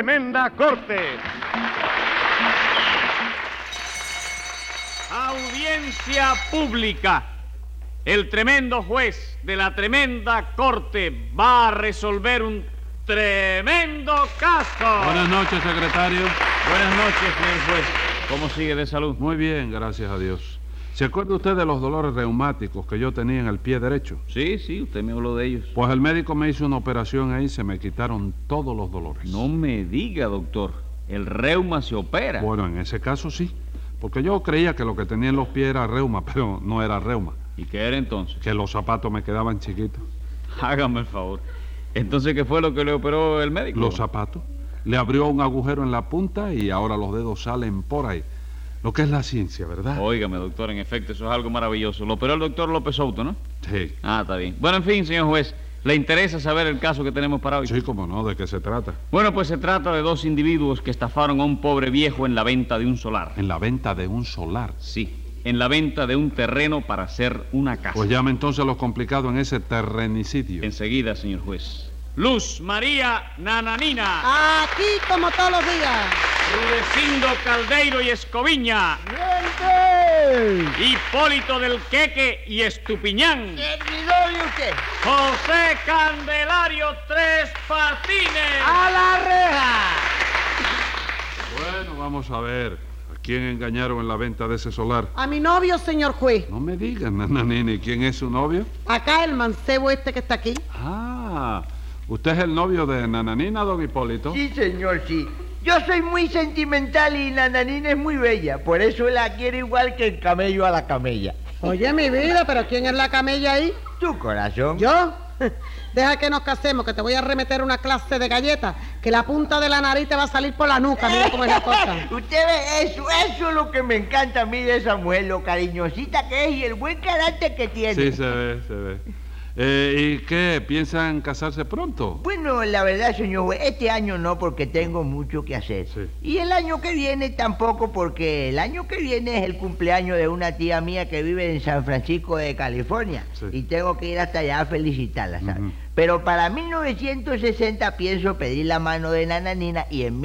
tremenda corte. Audiencia pública. El tremendo juez de la tremenda corte va a resolver un tremendo caso. Buenas noches, secretario. Buenas noches, señor juez. ¿Cómo sigue de salud? Muy bien, gracias a Dios. ¿Se acuerda usted de los dolores reumáticos que yo tenía en el pie derecho? Sí, usted me habló de ellos. Pues el médico me hizo una operación ahí y se me quitaron todos los dolores. No me diga, doctor. ¿El reuma se opera? Bueno, en ese caso sí. Porque yo creía que lo que tenía en los pies era reuma, pero no era reuma. ¿Y qué era entonces? Que los zapatos me quedaban chiquitos. Hágame el favor. Entonces, ¿qué fue lo que le operó el médico? Los zapatos. Le abrió un agujero en la punta y ahora los dedos salen por ahí. Lo que es la ciencia, ¿verdad? Óigame, doctor, en efecto, eso es algo maravilloso. Lo operó el doctor López Souto, ¿no? Sí. Ah, está bien. Bueno, en fin, señor juez, ¿le interesa saber el caso que tenemos para hoy? Sí, cómo no, ¿de qué se trata? Bueno, pues se trata de dos individuos que estafaron a un pobre viejo en la venta de un solar. En la venta de un solar. Sí, en la venta de un terreno para hacer una casa. Pues llame entonces lo complicado en ese terrenicidio. Enseguida, señor juez. Luz María Nananina. Aquí como todos los días. Rudecindo Caldeiro y Escoviña. ¡Gente! Hipólito del Queque y Estupiñán. ¡Servidor de usted! José Candelario Tres Patines. ¡A la reja! Bueno, vamos a ver. ¿A quién engañaron en la venta de ese solar? A mi novio, señor juez. No me digan, nananini, ¿quién es su novio? Acá el mancebo este que está aquí. Ah, ¿usted es el novio de Nananina, don Hipólito? Sí, señor, sí. Yo soy muy sentimental y Nananina es muy bella. Por eso la quiero igual que el camello a la camella. Oye, mi vida, ¿pero quién es la camella ahí? Tu corazón. ¿Yo? Deja que nos casemos, que te voy a remeter una clase de galletas, que la punta de la nariz te va a salir por la nuca, mira cómo es la cosa. Usted ve, eso es lo que me encanta a mí de esa mujer, lo cariñosita que es y el buen carácter que tiene. Sí, se ve. ¿Y qué? ¿Piensan casarse pronto? Bueno, la verdad, señor juez, este año no, porque tengo mucho que hacer. Sí. Y el año que viene tampoco, porque el año que viene es el cumpleaños de una tía mía que vive en San Francisco de California. Sí. Y tengo que ir hasta allá a felicitarla, ¿sabes? Ujú. Pero para 1960 pienso pedir la mano de Nananina y en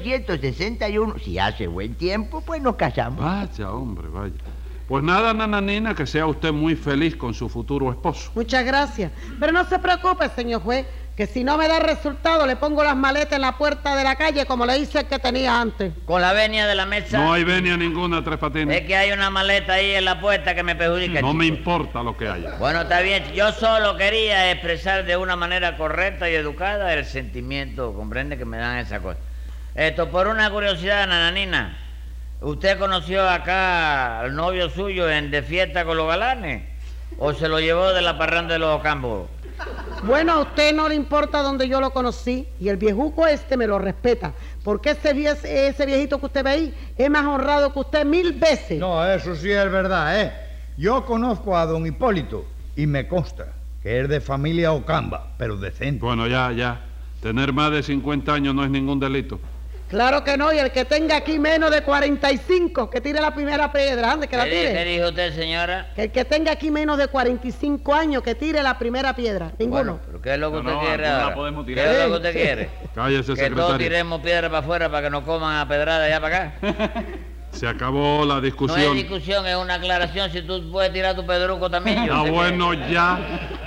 1961, si hace buen tiempo, pues nos casamos. Vaya, hombre, vaya. Pues nada, Nananina, que sea usted muy feliz con su futuro esposo. Muchas gracias. Pero no se preocupe, señor juez, que si no me da resultado le pongo las maletas en la puerta de la calle como le hice el que tenía antes. Con la venia de la mesa. No hay venia ninguna, Tres Patines. Es que hay una maleta ahí en la puerta que me perjudica. No me chico. importa lo que haya. Bueno, está bien. Yo solo quería expresar de una manera correcta y educada el sentimiento, comprende, que me dan esa cosa. Esto, por una curiosidad, Nananina. ¿Usted conoció acá al novio suyo en De Fiesta con los Galanes? ¿O se lo llevó de la parranda de los Ocampos? Bueno, a usted no le importa donde yo lo conocí y el viejuco este me lo respeta, porque ese viejito que usted ve ahí es más honrado que usted 1000 veces. No, eso sí es verdad, ¿eh? Yo conozco a don Hipólito y me consta que es de familia Ocamba, pero decente. Bueno, ya. Tener más de 50 años no es ningún delito. Claro que no, y el que tenga aquí menos de 45, que tire la primera piedra, ande, que la ¿Qué tire. dijo usted, señora? Que el que tenga aquí menos de 45 años, que tire la primera piedra. Ninguno. Bueno, ¿pero qué es lo que No, usted quiere alguna ahora? podemos ¿Qué tirar. es lo que usted quiere? Cállese, Que todos secretario. tiremos piedra para afuera para que nos coman a pedrada allá para acá. Se acabó la No discusión. es discusión, es una aclaración. Si tú puedes tirar tu pedruco también. yo Ah, sé que- bueno, ya.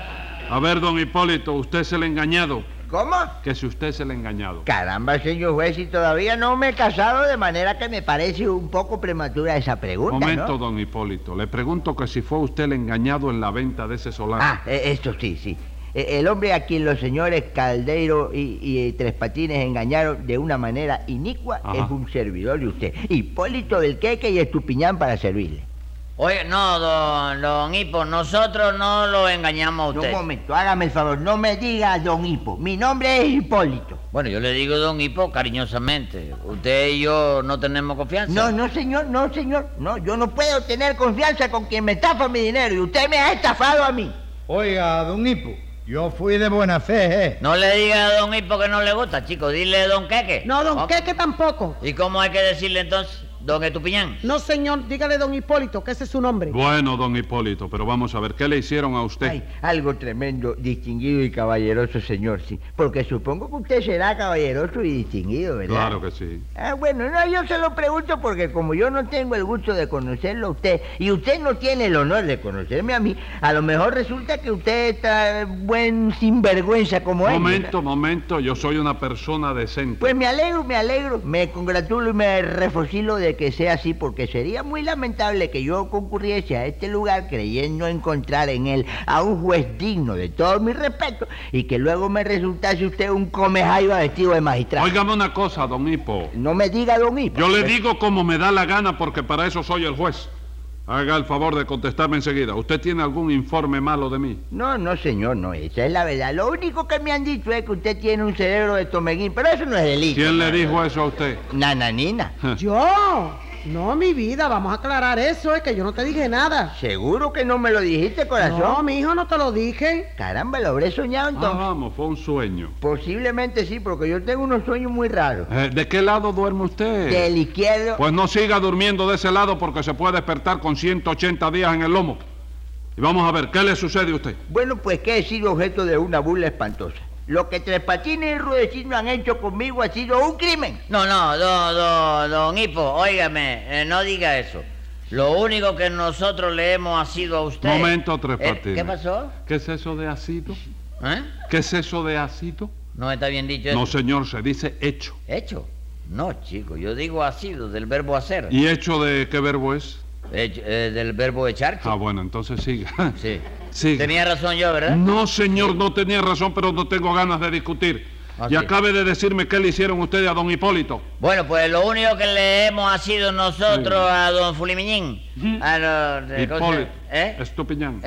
A ver, don Hipólito, usted se le ha engañado. ¿Cómo? Que si usted se le ha engañado. Caramba, señor juez, y todavía no me he casado, de manera que me parece un poco prematura esa pregunta, Momento, ¿no? don Hipólito. Le pregunto que si fue usted el engañado en la venta de ese solar. Ah, esto sí. El hombre a quien los señores Caldeiro y Tres Patines engañaron de una manera inicua Ajá. es un servidor de usted. Hipólito del Queque y Estupiñán para servirle. Oye, no, don Hipo, nosotros no lo engañamos a usted. Un momento, hágame el favor, no me diga don Hipo. Mi nombre es Hipólito. Bueno, yo le digo don Hipo cariñosamente. Usted y yo no tenemos confianza. No, señor. No, yo no puedo tener confianza con quien me estafa mi dinero y usted me ha estafado a mí. Oiga, don Hipo, yo fui de buena fe, ¿eh? No le diga a don Hipo que no le gusta, chico. Dile don Queque. No, don ¿Cómo? Queque tampoco. ¿Y cómo hay que decirle entonces? Don Estupiñán. No, señor, dígale don Hipólito, que ese es su nombre. Bueno, don Hipólito, pero vamos a ver, ¿qué le hicieron a usted? Ay, algo tremendo, distinguido y caballeroso, señor, sí. Porque supongo que usted será caballeroso y distinguido, ¿verdad? Claro que sí. Ah, bueno, no, yo se lo pregunto porque como yo no tengo el gusto de conocerlo a usted y usted no tiene el honor de conocerme a mí, a lo mejor resulta que usted está buen sinvergüenza como él. Momento, yo soy una persona decente. Pues me alegro, me congratulo y me refocilo de que sea así, porque sería muy lamentable que yo concurriese a este lugar creyendo encontrar en él a un juez digno de todo mi respeto y que luego me resultase usted un comejaiba vestido de magistrado. Óigame una cosa, don Hipo. No me diga don Hipo. Yo le digo como me da la gana porque para eso soy el juez. Haga el favor de contestarme enseguida. ¿Usted tiene algún informe malo de mí? No, señor, no, esa es la verdad. Lo único que me han dicho es que usted tiene un cerebro de tomeguín, pero eso no es delito. ¿Quién le dijo eso a usted? Nananina. ¿Yo? No, mi vida, vamos a aclarar eso, es que yo no te dije nada. ¿Seguro que no me lo dijiste, corazón? No, mi hijo, no te lo dije. Caramba, lo habré soñado entonces. Vamos, fue un sueño. Posiblemente sí, porque yo tengo unos sueños muy raros. ¿De qué lado duerme usted? Del izquierdo. Pues no siga durmiendo de ese lado porque se puede despertar con 180 días en el lomo. Y vamos a ver, ¿qué le sucede a usted? Bueno, pues que he sido objeto de una burla espantosa. Lo que Tres Patines y Rudecindo han hecho conmigo ha sido un crimen. No, don Hipo, óigame, no diga eso. Lo único que nosotros le hemos asido a usted... Momento, Tres Patines. ¿Qué pasó? ¿Qué es eso de asito? ¿Eh? ¿Qué es eso de asito? No está bien dicho eso. No, señor, se dice hecho. ¿Hecho? No, chico, yo digo asido, del verbo hacer. ¿Y hecho de qué verbo es? Del verbo echar, chico. Ah, bueno, entonces siga. Sí. Siga. Tenía razón yo, ¿verdad? No, señor, no tenía razón, pero no tengo ganas de discutir. Ah, Y sí. acabe de decirme qué le hicieron ustedes a don Hipólito. Bueno, pues lo único que le hemos asido nosotros a don Fulimiñín, a los... Hipólito. Estupiñán,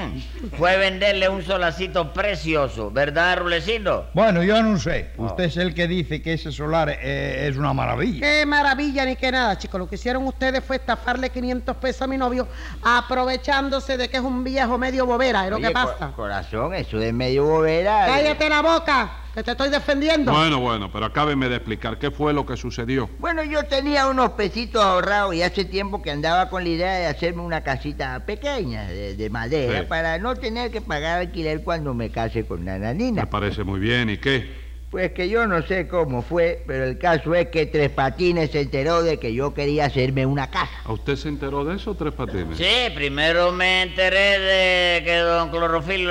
fue venderle un solacito precioso, ¿verdad, Rulecindo? Bueno, yo no sé. Usted es el que dice que ese solar es una maravilla. Qué maravilla ni qué nada, chicos. Lo que hicieron ustedes fue estafarle 500 pesos a mi novio, aprovechándose de que es un viejo medio bobera. ¿Es lo Oye, que pasa? Corazón, eso de medio bobera... ¡Cállate la boca! Que te estoy defendiendo. Bueno, pero acábeme de explicar qué fue lo que sucedió. Bueno, yo tenía unos pesitos ahorrados y hace tiempo que andaba con la idea de hacerme una casita pequeña, de madera, Sí. para no tener que pagar alquiler cuando me case con Me Nananina. parece muy bien. ¿Y qué? Pues que yo no sé cómo fue, pero el caso es que Tres Patines se enteró de que yo quería hacerme una casa. ¿A usted se enteró de eso, Tres Patines? Sí, primero me enteré de que don Clorofilo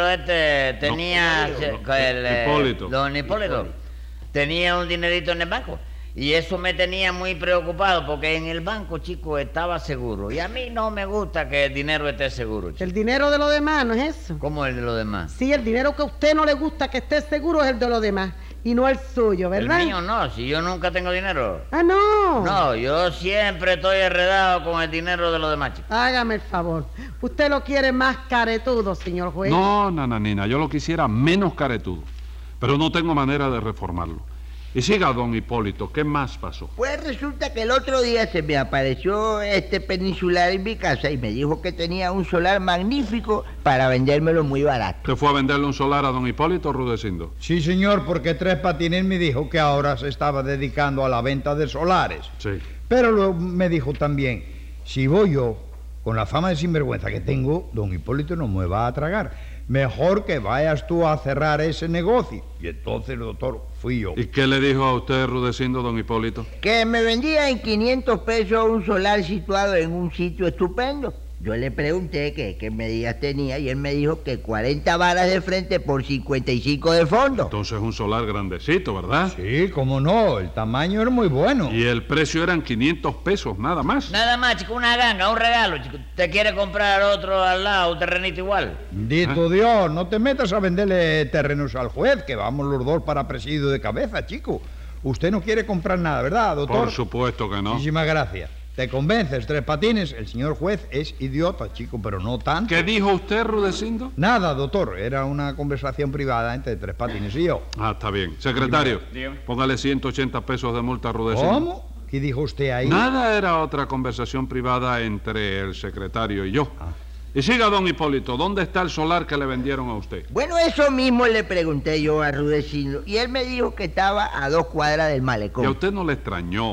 tenía... Hipólito. Don Hipólito tenía un dinerito en el banco. Y eso me tenía muy preocupado porque en el banco, chico, estaba seguro. Y a mí no me gusta que el dinero esté seguro, chico. El dinero de los demás, ¿no es eso? ¿Cómo el de los demás? Sí, el dinero que a usted no le gusta que esté seguro es el de los demás y no el suyo, ¿verdad? El mío no, si yo nunca tengo dinero. Ah, no. No, yo siempre estoy enredado con el dinero de los demás, chicos. Hágame el favor. Usted lo quiere más caretudo, señor juez. No, nananina, yo lo quisiera menos caretudo. Pero no tengo manera de reformarlo. Y siga, don Hipólito, ¿qué más pasó? Pues resulta que el otro día se me apareció este peninsular en mi casa y me dijo que tenía un solar magnífico para vendérmelo muy barato. ¿Usted fue a venderle un solar a don Hipólito, Rudecindo? Sí, señor, porque Tres Patines me dijo que ahora se estaba dedicando a la venta de solares. Sí. Pero luego me dijo también, si voy yo, con la fama de sinvergüenza que tengo, don Hipólito no me va a tragar. Mejor que vayas tú a cerrar ese negocio. Y entonces, doctor, fui yo. ¿Y qué le dijo a usted, Rudecindo, don Hipólito? Que me vendía en 500 pesos un solar situado en un sitio estupendo. Yo le pregunté qué medidas tenía y él me dijo que 40 varas de frente por 55 de fondo. Entonces un solar grandecito, ¿verdad? Sí, cómo no, el tamaño era muy bueno. Y el precio eran 500 pesos, nada más. Nada más, chico, una ganga, un regalo, chico. ¿Te quiere comprar otro al lado, un terrenito igual? Bendito Dios, no te metas a venderle terrenos al juez, que vamos los dos para presidio de cabeza, chico. Usted no quiere comprar nada, ¿verdad, doctor? Por supuesto que no. Muchísimas gracias. ¿Te convences, Tres Patines? El señor juez es idiota, chico, pero no tanto. ¿Qué dijo usted, Rudecindo? Nada, doctor. Era una conversación privada entre Tres Patines y yo. Ah, está bien. Secretario, Dígame. póngale 180 pesos de multa a Rudecindo. ¿Cómo? ¿Qué dijo usted ahí? Nada, era otra conversación privada entre el secretario y yo. Y siga, don Hipólito, ¿dónde está el solar que le vendieron a usted? Bueno, eso mismo le pregunté yo a Rudecindo y él me dijo que estaba a 2 cuadras del Y a malecón. usted no le extrañó.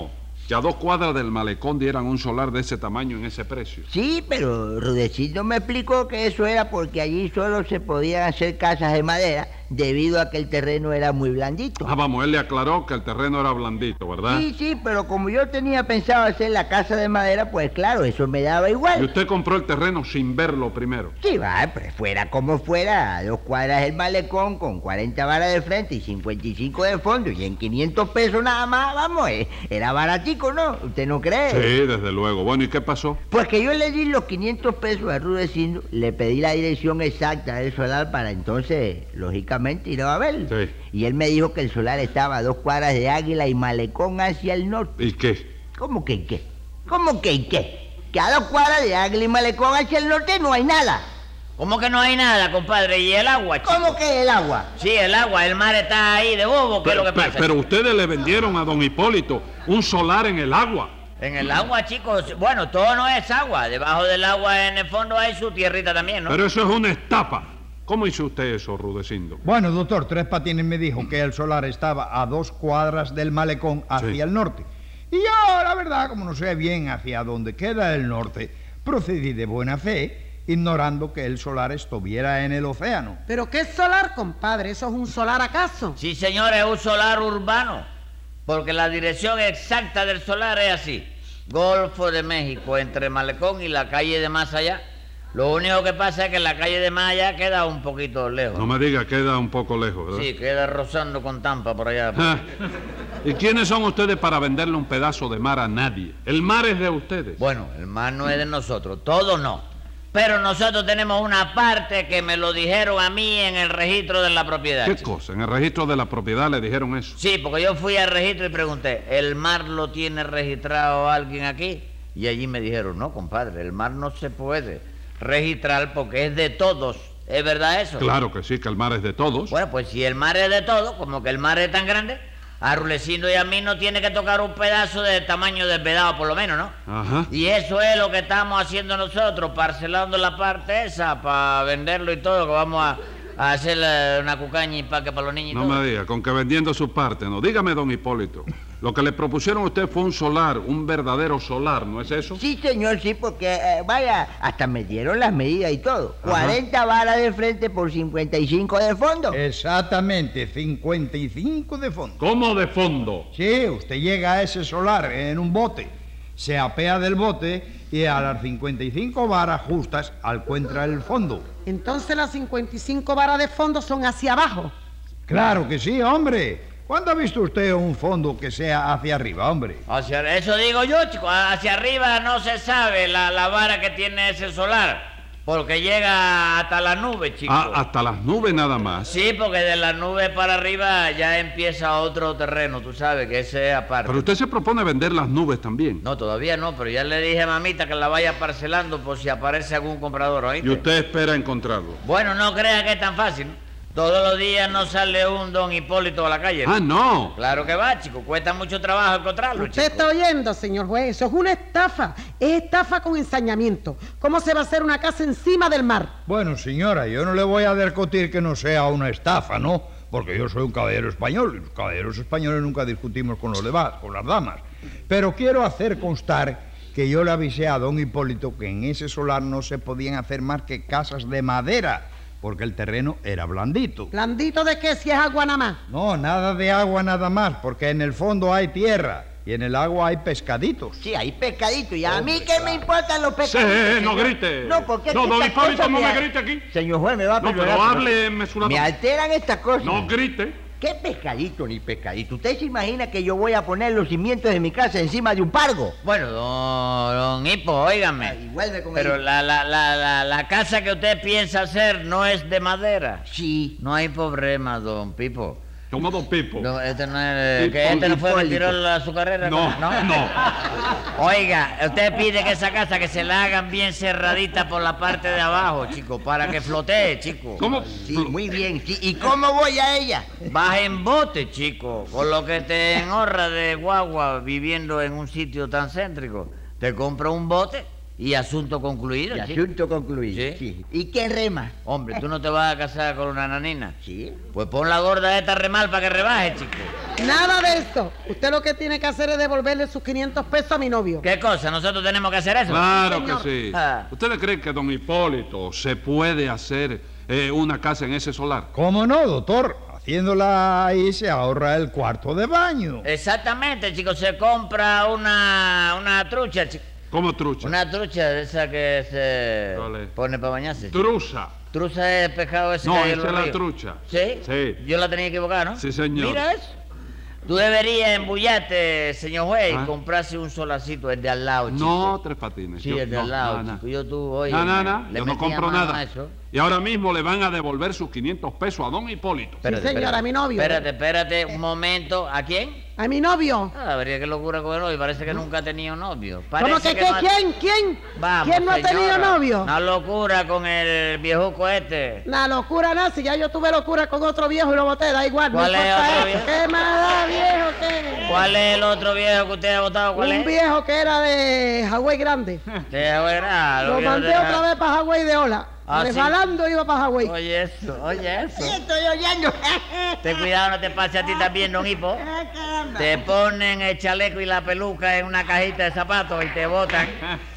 que a 2 cuadras del malecón dieran un solar de ese tamaño en ese precio. Sí, pero Rudecindo me explicó que eso era porque allí solo se podían hacer casas de madera debido a que el terreno era muy blandito. Ah, vamos, él le aclaró que el terreno era blandito, ¿verdad? Sí, pero como yo tenía pensado hacer la casa de madera, pues claro, eso me daba Y igual. usted compró el terreno sin verlo primero. Sí, va, pues fuera como fuera, a 2 cuadras del malecón con 40 varas de frente y 55 de fondo y en 500 pesos nada más, vamos, era baratico, ¿no? ¿Usted no cree? Sí, desde luego. Bueno, ¿y qué pasó? Pues que yo le di los 500 pesos a Rudecindo, le pedí la dirección exacta del solar para entonces, lógicamente, ir a verlo. Sí. Y él me dijo que el solar estaba a 2 cuadras de Águila y malecón hacia el norte. ¿Y qué? ¿Cómo que qué? ¿Cómo que qué? Que a 2 cuadras de Águila y malecón hacia el norte no hay nada. ¿Cómo que no hay nada, compadre? ¿Y el agua, chico? ¿Cómo que el agua? Sí, el agua, el mar está ahí de bobo, ¿qué es lo que pasa? Pero ustedes le vendieron a don Hipólito un solar en el agua. En el agua, chicos, bueno, todo no es agua. Debajo del agua, en el fondo, hay su tierrita también, ¿no? Pero eso es una estafa. ¿Cómo hizo usted eso, Rudecindo? Bueno, doctor, Tres Patines me dijo que el solar estaba a 2 cuadras del malecón hacia Sí. el norte. Y yo, la verdad, como no sé bien hacia dónde queda el norte, procedí de buena fe, ignorando que el solar estuviera en el océano. ¿Pero qué es solar, compadre? ¿Eso es un solar acaso? Sí, señor, es un solar urbano. Porque la dirección exacta del solar es así. Golfo de México, entre Malecón y la calle de más allá. Lo único que pasa es que la calle de más allá queda un poquito lejos. No me diga, queda un poco lejos, ¿verdad? Sí, queda rozando con Tampa por allá. Ah, ¿y quiénes son ustedes para venderle un pedazo de mar a nadie? El mar es de ustedes. Bueno, el mar no es de nosotros, todo no. Pero nosotros tenemos una parte que me lo dijeron a mí en el registro de la propiedad. ¿Qué chico. cosa? En el registro de la propiedad le dijeron eso. Sí, porque yo fui al registro y pregunté, ¿el mar lo tiene registrado alguien aquí? Y allí me dijeron, no, compadre, el mar no se puede registrar porque es de todos. ¿Es verdad eso? Claro que sí, que el mar es de todos. Bueno, pues si el mar es de todos, como que el mar es tan grande, a Rulecindo y a mí no tiene que tocar un pedazo del tamaño del vedado, por lo menos, ¿no? Ajá. Y eso es lo que estamos haciendo nosotros, parcelando la parte esa para venderlo y todo, que vamos a hacer una cucaña y paque para los niños y No todo. me diga, con que vendiendo su parte, no. Dígame, don Hipólito, lo que le propusieron a usted fue un solar, un verdadero solar, ¿no es eso? Sí, señor, sí, porque, vaya, hasta me dieron las medidas y todo. Ajá. 40 varas de frente por 55 de fondo. Exactamente, 55 de fondo. ¿Cómo de fondo? Sí, usted llega a ese solar en un bote, se apea del bote y a las 55 varas justas encuentra el fondo. Entonces las 55 varas de fondo son hacia abajo. Claro que sí, hombre. ¿Cuándo ha visto usted un fondo que sea hacia arriba, hombre? Eso digo yo, chico, hacia arriba no se sabe la vara que tiene ese solar, porque llega hasta la nube, chico. Ah, hasta las nubes nada más. Sí, porque de la nube para arriba ya empieza otro terreno, tú sabes que ese es aparte. Pero usted se propone vender las nubes también. No, todavía no, pero ya le dije a mamita que la vaya parcelando por si aparece algún comprador, ¿oíste? Y usted espera encontrarlo. Bueno, no crea que es tan fácil, ¿no? Todos los días no sale un don Hipólito a la calle, ¿no? Ah, no. Claro que va, chico, cuesta mucho trabajo encontrarlo, Usted chico. está oyendo, señor juez, eso es una estafa. Es estafa con ensañamiento. ¿Cómo se va a hacer una casa encima del mar? Bueno, señora, yo no le voy a discutir que no sea una estafa, ¿no? Porque yo soy un caballero español y los caballeros españoles nunca discutimos con los demás, con las damas. Pero quiero hacer constar que yo le avisé a don Hipólito que en ese solar no se podían hacer más que casas de madera, porque el terreno era blandito. ¿Blandito de qué si es agua nada más? No, nada de agua nada más, porque en el fondo hay tierra y en el agua hay pescaditos. Sí, hay pescaditos. ¿Y a mí qué me importan los Sí, pescaditos? no señor? grite. No, porque No, don estas Hipólito, cosas no me a- grite aquí. Señor juez, me va a No, perdonar, pero hable mesuradamente. me alteran estas cosas. No grite. ¿Qué pescadito ni pescadito? ¿Usted se imagina que yo voy a poner los cimientos de mi casa encima de un pargo? Bueno, don Hipo, óigame. Ay, vuelve con Pero él. la casa que usted piensa hacer no es de madera. Sí. No hay problema, don Pipo. Como don Pipo. No, este no es, Hipo, que este no fue que Hipólito. tiró su carrera. No, no. Oiga, usted pide que esa casa que se la hagan bien cerradita por la parte de abajo, chico, para que flotee, chico. ¿Cómo? Sí, muy bien. Sí. ¿Y cómo voy a ella? Vas en bote, chico, con lo que te enhorra de guagua viviendo en un sitio tan céntrico. Te compra un bote y asunto concluido, Y chico. asunto concluido. Sí. Sí. ¿Y quién rema? Hombre, ¿tú no te vas a casar con una nanina? Sí. Pues pon la gorda esta a remar para que rebaje, chico. Nada de esto. Usted lo que tiene que hacer es devolverle sus 500 pesos a mi novio. ¿Qué cosa? ¿Nosotros tenemos que hacer eso? Claro señor. que sí. Ah. ¿Ustedes creen que don Hipólito se puede hacer una casa en ese solar? ¿Cómo no, doctor? Haciéndola ahí se ahorra el cuarto de baño. Exactamente, chico. Se compra una trucha, chico. ¿Cómo trucha? Una trucha de esa que se ¿Cuál es? pone para bañarse. chico. Truza. Truza es pescado ese No, que hay en esa los es la ríos. trucha. ¿Sí? Sí. Yo la tenía equivocada, ¿no? Sí, señor. Mira eso. Tú deberías embullarte, señor juez, ¿Ah? y comprarse un solacito, el de al lado, chico. No, Tres Patines. Sí, yo- el de no, al lado, no, chico. Yo tú, oye, No, le yo no metía compro mano nada. a eso. Y ahora mismo le van a devolver sus 500 pesos a don Hipólito. Espérate, señora, espérate. a mi novio. Espérate, un momento. ¿A quién? A mi novio. Ah, vería qué locura con el novio. Parece que nunca ha tenido novio. ¿Cómo Parece que qué? no ha- ¿Quién? Vamos, ¿Quién no ha tenido señora. novio? Una locura con el viejuco este. La locura nazi, ya yo tuve locura con otro viejo y lo boté, da igual. ¿Cuál no es importa otro eso. viejo? ¿Qué más da, viejo? ¿Qué? ¿Cuál es el otro viejo que usted ha votado? ¿Cuál Un es? viejo que era de Hawái grande. Lo mandé otra vez para Hawái de ola. Ah, ¿sí? Resbalando iba para Hawái. Oye eso, oye eso. Sí, estoy oyendo. Ten cuidado, no te pase a ti también, don Hipo. Te ponen el chaleco y la peluca en una cajita de zapatos y te botan.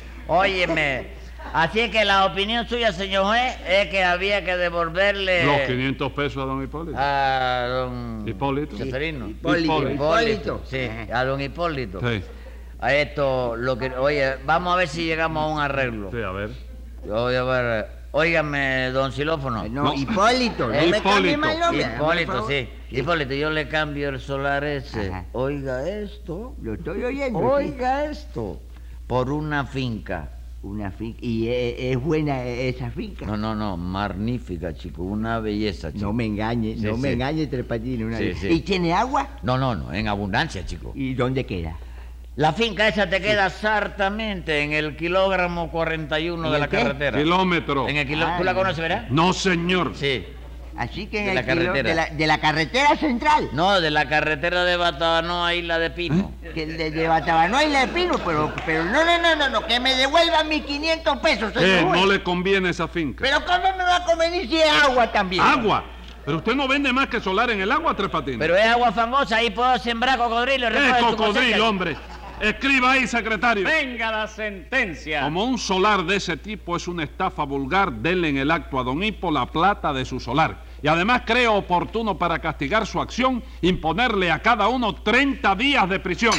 Óyeme. Así es que la opinión suya, señor juez, es que había que devolverle Los 500 pesos a don Hipólito. a don Hipólito. Seferino. Hipólito. Sí, a don Hipólito. Sí, A esto, lo que, oye, vamos a ver si llegamos a un arreglo. sí, a ver. Yo voy a ver, óigame, don Xilófono. No, Hipólito. No me Hipólito. cambie mal nombre. por Hipólito, favor. sí. Hipólito, yo le cambio el solar ese. Ajá. Oiga esto. Lo estoy oyendo. Oiga esto. Por una finca. Una finca. ¿Y es buena esa finca? No, magnífica, chico. Una belleza, chico. No me engañes, Sí, no me sí. engañes, Tres Patines. Sí, sí. ¿Y tiene agua? No, en abundancia, chico. ¿Y dónde queda? La finca esa te queda exactamente en el kilogramo 41 ¿En de la el qué? carretera. Kilómetro. En el ¿Tú la conoces, verdad? No, señor. Sí. Así que De en la el kilo- carretera. de la carretera central. No, de la carretera de Batabanoa a Isla de Pino. Que de Batabanoa y La de Pino, pero no, que me devuelvan mis 500 pesos. señor juez. No le conviene esa finca. Pero ¿cómo me va a convenir si es agua también? Agua. Pero usted no vende más que solar en el agua, Tres Patines. Pero es agua fangosa, ahí puedo sembrar cocodrilo. ¡Es recoge tu cosecha. cocodrilo, hombre! Escriba ahí, secretario. Venga la sentencia. Como un solar de ese tipo es una estafa vulgar, denle en el acto a don Hipo la plata de su solar. Y además creo oportuno para castigar su acción imponerle a cada uno 30 días de prisión.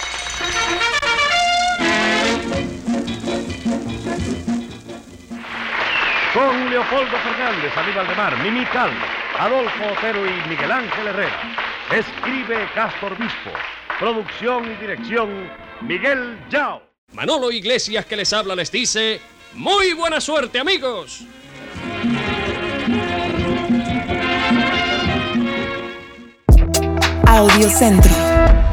Con Leopoldo Fernández, Aníbal de Mar, Mimi Calvo, Adolfo Otero y Miguel Ángel Herrera. Escribe Castor Bispo. Producción y dirección, Miguel Yao. Manolo Iglesias que les habla les dice, ¡muy buena suerte, amigos! Audiocentro.